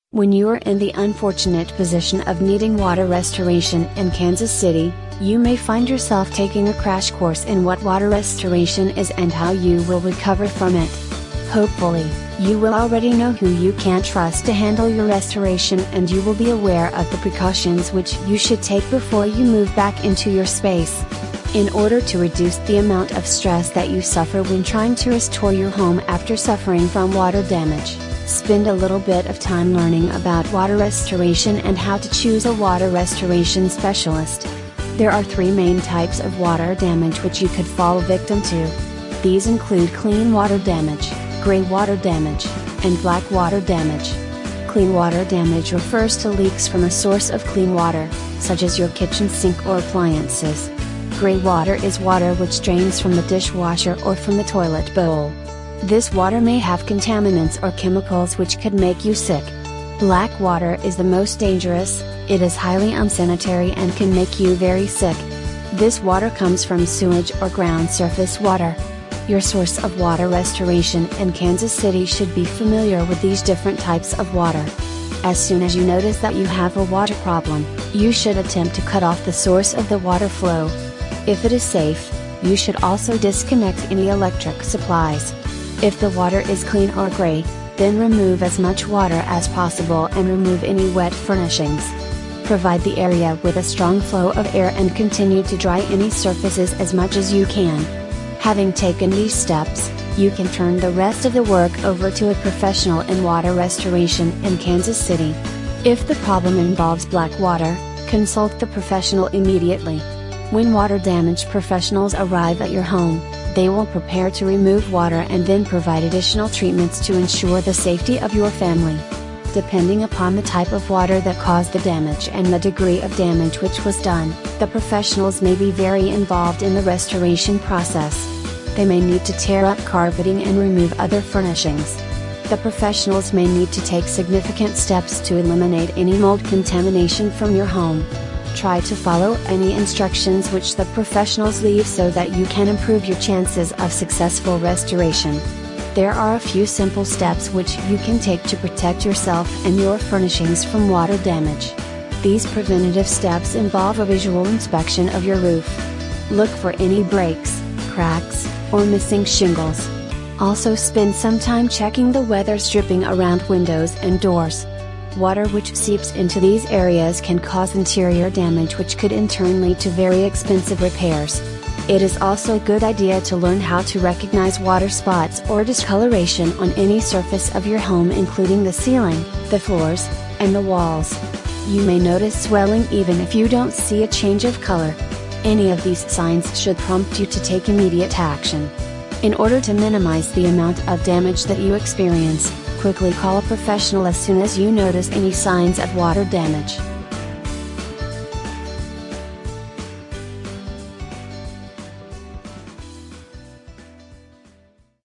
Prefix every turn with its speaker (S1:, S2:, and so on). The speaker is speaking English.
S1: When you are in the unfortunate position of needing water restoration in Kansas City, you may find yourself taking a crash course in what water restoration is and how you will recover from it. Hopefully, you will already know who you can trust to handle your restoration, and you will be aware of the precautions which you should take before you move back into your space. In order to reduce the amount of stress that you suffer when trying to restore your home after suffering from water damage, spend a little bit of time learning about water restoration and how to choose a water restoration specialist. There are three main types of water damage which you could fall victim to. These include clean water damage, gray water damage, and black water damage. Clean water damage refers to leaks from a source of clean water, such as your kitchen sink or appliances. Gray water is water which drains from the dishwasher or from the toilet bowl. This water may have contaminants or chemicals which could make you sick. Black water is the most dangerous. It is highly unsanitary and can make you very sick. This water comes from sewage or ground surface water. Your source of water restoration in Kansas City should be familiar with these different types of water. As soon as you notice that you have a water problem, you should attempt to cut off the source of the water flow. If it is safe, you should also disconnect any electric supplies. If the water is clean or gray, then remove as much water as possible and remove any wet furnishings. Provide the area with a strong flow of air and continue to dry any surfaces as much as you can. Having taken these steps, you can turn the rest of the work over to a professional in water restoration in Kansas City. If the problem involves black water, consult the professional immediately. When water damage professionals arrive at your home, they will prepare to remove water and then provide additional treatments to ensure the safety of your family. Depending upon the type of water that caused the damage and the degree of damage which was done, the professionals may be very involved in the restoration process. They may need to tear up carpeting and remove other furnishings. The professionals may need to take significant steps to eliminate any mold contamination from your home. Try to follow any instructions which the professionals leave so that you can improve your chances of successful restoration. There are a few simple steps which you can take to protect yourself and your furnishings from water damage. These preventative steps involve a visual inspection of your roof. Look for any breaks, cracks, or missing shingles. Also spend some time checking the weather stripping around windows and doors. Water which seeps into these areas can cause interior damage which could in turn lead to very expensive repairs. It is also a good idea to learn how to recognize water spots or discoloration on any surface of your home, including the ceiling, the floors, and the walls. You may notice swelling even if you don't see a change of color. Any of these signs should prompt you to take immediate action. In order to minimize the amount of damage that you experience, quickly call a professional as soon as you notice any signs of water damage.